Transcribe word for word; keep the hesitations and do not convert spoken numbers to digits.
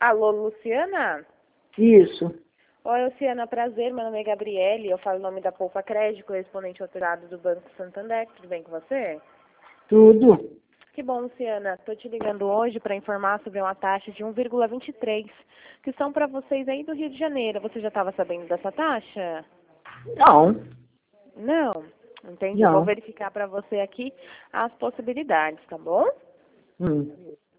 Alô, Luciana? Isso. Oi, Luciana, prazer. Meu nome é Gabriele. Eu falo em nome da Poupa Crédito, correspondente autorado do Banco Santander. Tudo bem com você? Tudo. Que bom, Luciana. Estou te ligando hoje para informar sobre uma taxa de um vírgula vinte e três, que são para vocês aí do Rio de Janeiro. Você já estava sabendo dessa taxa? Não. Não? Entendi. Eu vou Não. verificar para você aqui as possibilidades, tá bom? Hum.